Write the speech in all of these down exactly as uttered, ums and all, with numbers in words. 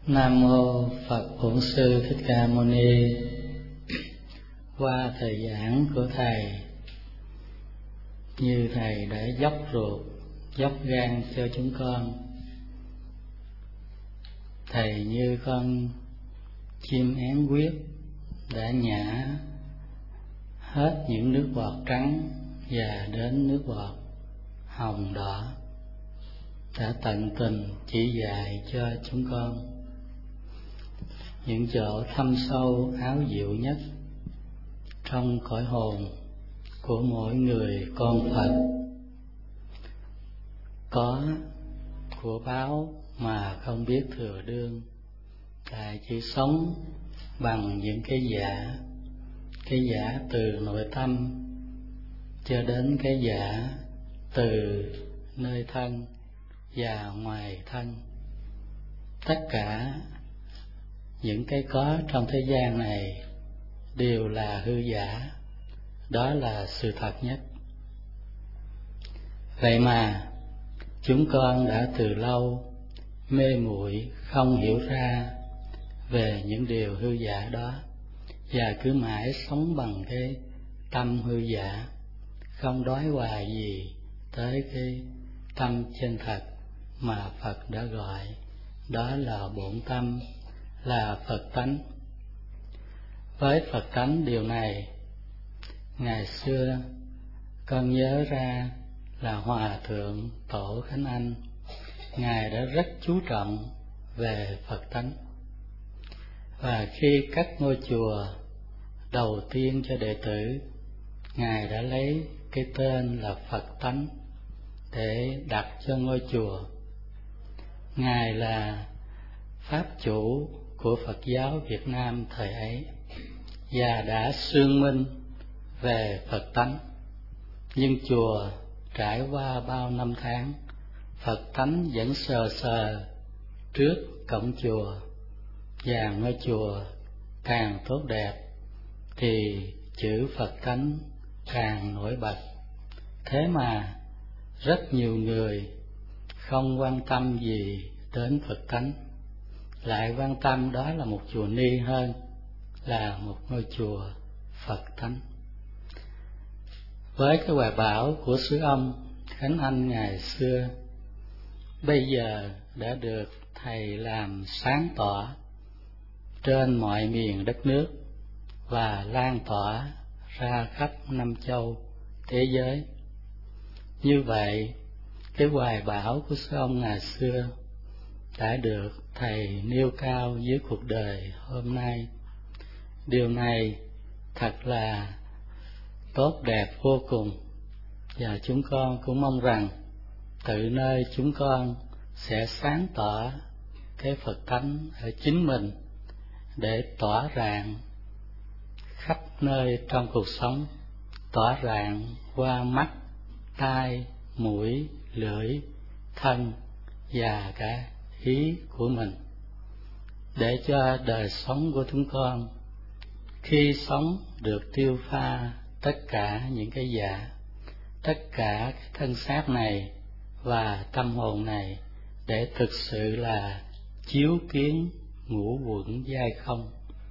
Nam mô Phật Bổn Sư Thích Ca Mâu Ni. Qua thời giảng của thầy, như thầy đã dốc ruột, dốc gan cho chúng con, thầy như con chim én quyết đã nhả hết những nước bọt trắng và đến nước bọt hồng đỏ, đã tận tình chỉ dạy cho chúng con những chỗ thâm sâu áo diệu nhất trong cõi hồn của mỗi người con Phật. Có của báo mà không biết thừa đương, tại chỉ sống bằng những cái giả, cái giả từ nội tâm cho đến cái giả từ nơi thân và ngoài thân. Tất cả những cái có trong thế gian này đều là hư giả, đó là sự thật nhất. Vậy mà chúng con đã từ lâu mê muội không hiểu ra về những điều hư giả đó, và cứ mãi sống bằng cái tâm hư giả, không đói hoài gì tới cái tâm chân thật mà Phật đã gọi, đó là bổn tâm, là Phật tánh. Với Phật tánh điều này, ngày xưa con nhớ ra là Hòa Thượng Tổ Khánh Anh, Ngài đã rất chú trọng về Phật tánh. Và khi cất ngôi chùa đầu tiên cho đệ tử, Ngài đã lấy cái tên là Phật tánh để đặt cho ngôi chùa. Ngài là Pháp chủ của Phật giáo Việt Nam thời ấy và đã xương minh về Phật tánh. Nhưng chùa trải qua bao năm tháng, Phật tánh vẫn sờ sờ trước cổng chùa, và ngôi chùa càng tốt đẹp thì chữ Phật tánh càng nổi bật. Thế mà rất nhiều người không quan tâm gì đến Phật tánh, lại quan tâm đó là một chùa ni hơn là một ngôi chùa Phật tánh. Với cái hoài bão của xứ ông Khánh Anh ngày xưa, bây giờ đã được thầy làm sáng tỏ trên mọi miền đất nước và lan tỏa ra khắp năm châu thế giới. Như vậy, cái hoài bão của xứ ông ngày xưa đã được thầy nêu cao dưới cuộc đời hôm nay. Điều này thật là tốt đẹp vô cùng, và chúng con cũng mong rằng tự nơi chúng con sẽ sáng tỏ cái Phật tánh ở chính mình để tỏa rạng khắp nơi trong cuộc sống, tỏa rạng qua mắt, tai, mũi, lưỡi, thân và cả ý của mình, để cho đời sống của chúng con khi sống được tiêu pha tất cả những cái giả, tất cả cái thân xác này và tâm hồn này, để thực sự là chiếu kiến ngũ uẩn giai không.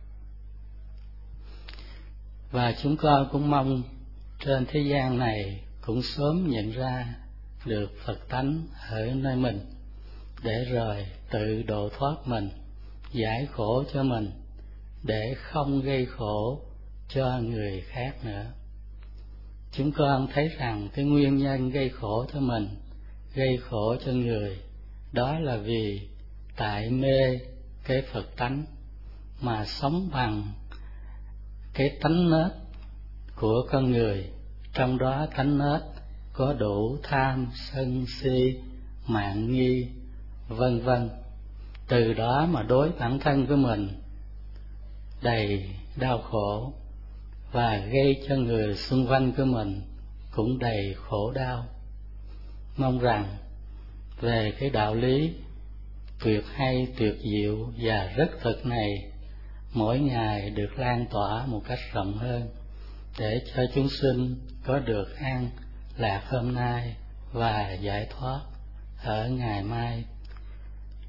Và chúng con cũng mong trên thế gian này cũng sớm nhận ra được Phật tánh ở nơi mình, để rồi tự độ thoát mình, giải khổ cho mình, để không gây khổ cho người khác nữa. Chúng con thấy rằng cái nguyên nhân gây khổ cho mình, gây khổ cho người, đó là vì tại mê cái Phật tánh mà sống bằng cái tánh nết của con người. Trong đó tánh nết có đủ tham, sân, si, mạn nghi, vân vân. Từ đó mà đối bản thân của mình đầy đau khổ, và gây cho người xung quanh của mình cũng đầy khổ đau. Mong rằng về cái đạo lý tuyệt hay, tuyệt diệu và rất thực này, mỗi ngày được lan tỏa một cách rộng hơn, để cho chúng sinh có được an lạc hôm nay và giải thoát ở ngày mai.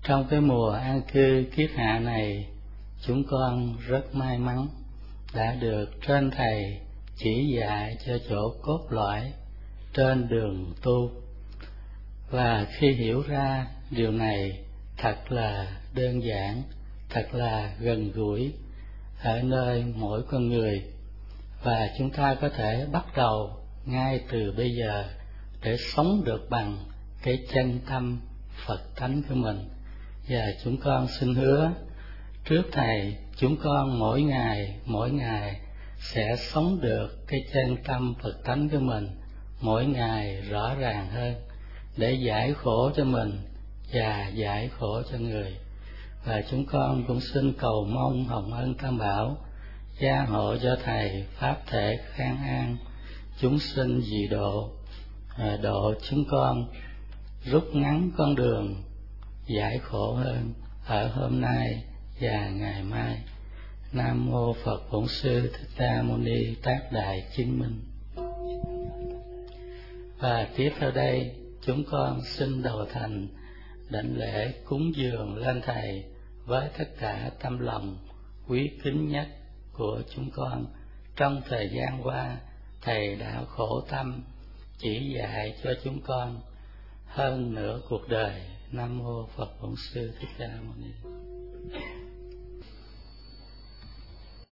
Trong cái mùa an cư kiết hạ này, chúng con rất may mắn đã được trên Thầy chỉ dạy cho chỗ cốt lõi trên đường tu. Và khi hiểu ra điều này thật là đơn giản, thật là gần gũi ở nơi mỗi con người, và chúng ta có thể bắt đầu ngay từ bây giờ để sống được bằng cái chân tâm Phật tánh của mình. Và chúng con xin hứa trước Thầy, chúng con mỗi ngày mỗi ngày sẽ sống được cái chân tâm Phật tánh của mình mỗi ngày rõ ràng hơn, để giải khổ cho mình và giải khổ cho người. Và chúng con cũng xin cầu mong hồng ân Tam Bảo gia hộ cho Thầy pháp thể khang an, chúng sinh dị độ, độ chúng con rút ngắn con đường giải khổ hơn ở hôm nay và ngày mai. Nam mô Phật Bổn Sư Thích Ca Mâu Ni Tác Đại Chứng Minh. Và tiếp theo đây, chúng con xin đầu thành đảnh lễ cúng dường lên Thầy với tất cả tâm lòng quý kính nhất của chúng con. Trong thời gian qua, Thầy đã khổ tâm chỉ dạy cho chúng con hơn nửa cuộc đời. Nam mô Phật Bổn Sư Thích Ca Mâu Ni.